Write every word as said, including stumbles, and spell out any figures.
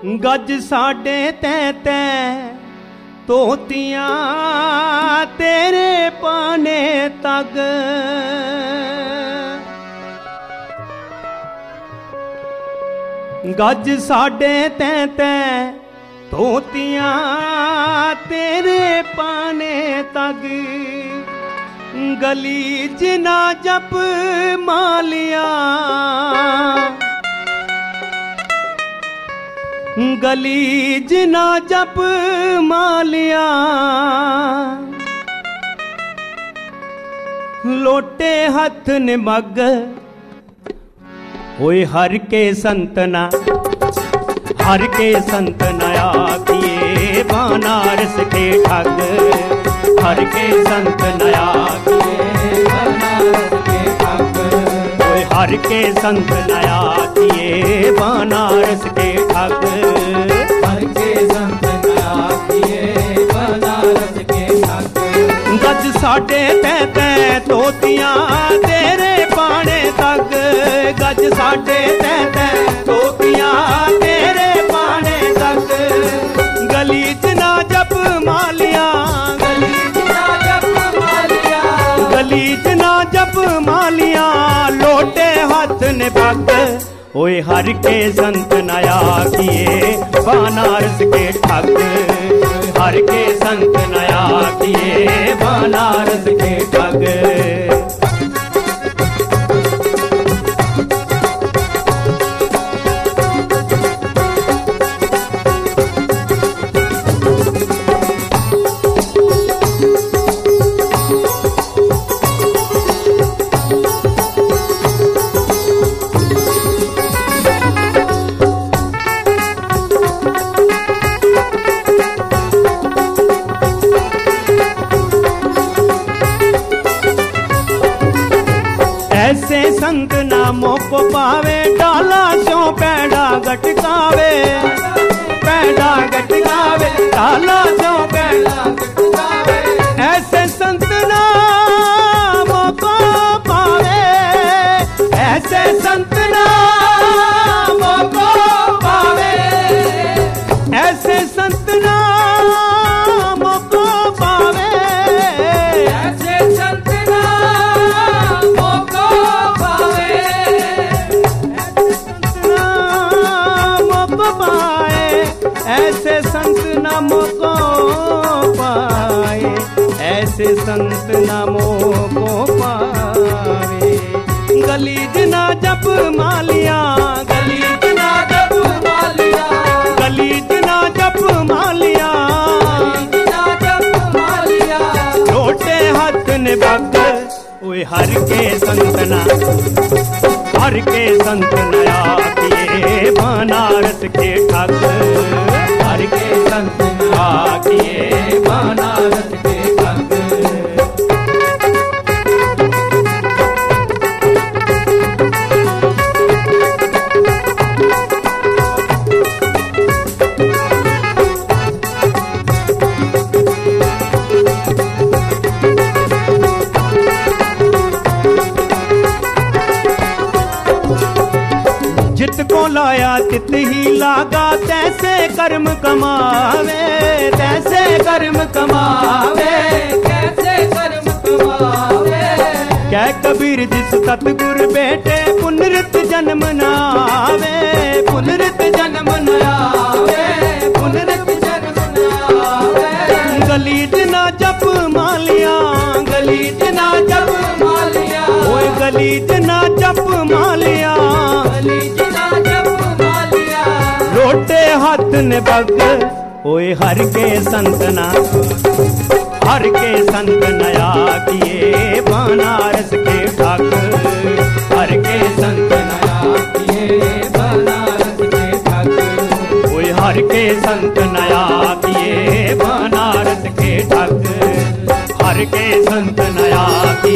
गज साढ़े तैं तैं तोतियां तेरे पाने तक। गज साढ़े तैं तैं तोतियां तेरे पाने तक। गली जिना जप मालिया गली जिना जप मालिया। लोटे हथ निमग होए हर के संतना हर के संतना किए बनारस के ठग। हर के संत नया किए बनारस के ठग। होए हर के संत नया किए बनारस के ठग। हर के संत नया किए बनारस के ठग। गज साढ़े तैं तैं तोतियां तेरे पाने तक। गज साढ़े तैं तैं तोतियां तेरे पाने तक। गली जना जप मालिया गली जना जप मालिया। गली जना जप मालिया। लोटे हाथ ने पग ओए हर के संत नया किए बनारस के ठग। हर के संत नया किए बनारस के ठग। ऐसे संत नामों को पावे डाला सो पैड़ा गटकावे। पैड़ा गटकावे डाला सो पैड़ा गटकावे। ऐसे संत नामों को पावे ऐसे संत नामों को पावे। ऐसे संत नामों को पावे ऐसे संत नामों को पावे। ऐसे संत नामों को पाए ऐसे संत नामों को पावे। गली जना जप मालिया गली जना जप मालिया। गली जना जप मालिया। जना जप मालिया। लोटे हाथ ने बग ओए हर के संतना हर के संत नया किए बनारस के ठग। हर के संत नया किए बनारस के ठग। जित को लाया तित ही लागा तैसे कर्म कमावे। तैसे कर्म कमावे कैसे कर्म कमावे। क्या कबीर जिस सतगुर बेटे पुनरित जन्म नावे। पुनरित जन्म नावे पुनरित जन्म नावे। गली जना जप मालिया गली जना जप मालिया। ओए गली जना जप मालिया। गली जना जप मालिया। लोटे हाथ ने बग ओए हर के संतना हर के संत नया किए बनारस के ठग। हर के संत नया किए बनारस के ठग। ओए हर के संत नया किए बनारस के ठग। हर के संत नया किए